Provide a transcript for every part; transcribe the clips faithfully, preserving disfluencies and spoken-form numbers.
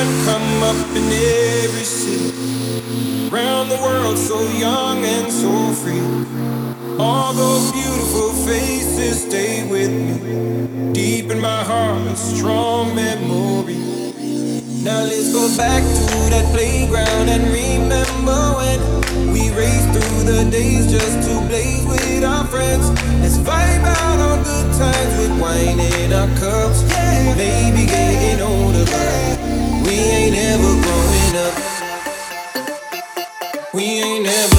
come up in every city, around the world, so young and so free. All those beautiful faces stay with me, deep in my heart, a strong memory. Now let's go back to that playground and remember when we raced through the days just to blaze with our friends. Let's vibe out on good times with wine in our cups. Yeah, maybe getting older, but we ain't ever growing up. We ain't ever.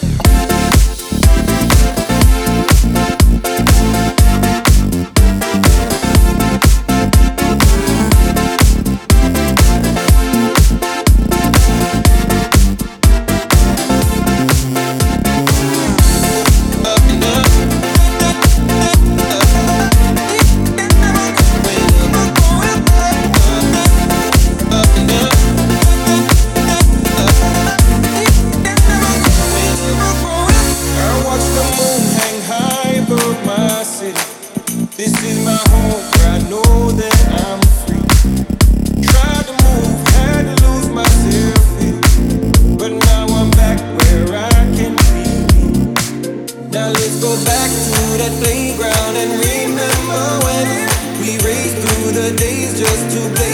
This is my home where I know that I'm free. Tried to move, had to lose myself here, but now I'm back where I can be me. Now let's go back to that playground and remember when we raced through the days just to play